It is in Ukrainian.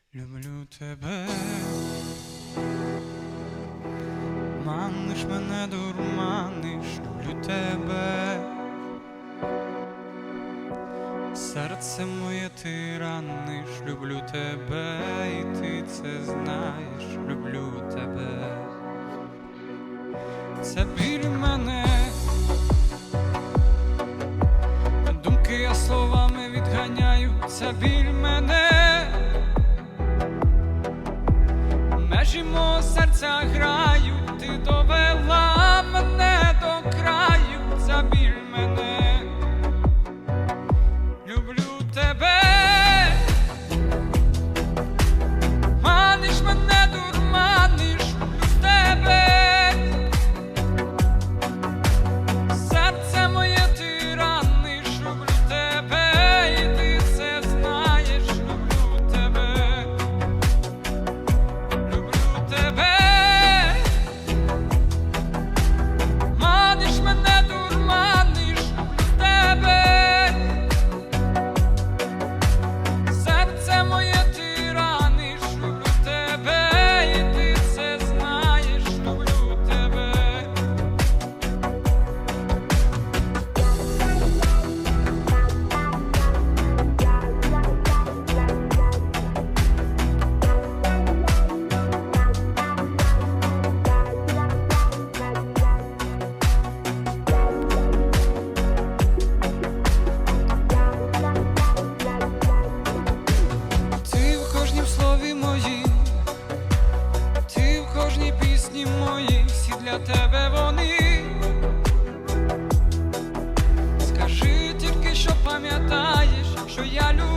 Люблю тебе, маниш мене, дурманиш, люблю тебе, серце моє ти раниш, люблю тебе, і ти це знаєш, люблю тебе, це біль мене, думки я словами відганяю, це біль мене. Межі мого серця грають, ти довела мене до краю, забіль мене, люблю тебе, маниш мене, дурманиш, люблю тебе, серце моє ти раниш, люблю тебе, і ти це знаєш, люблю тебе. Для тебе вони, скажи тільки, що пам'ятаєш, що я люблю.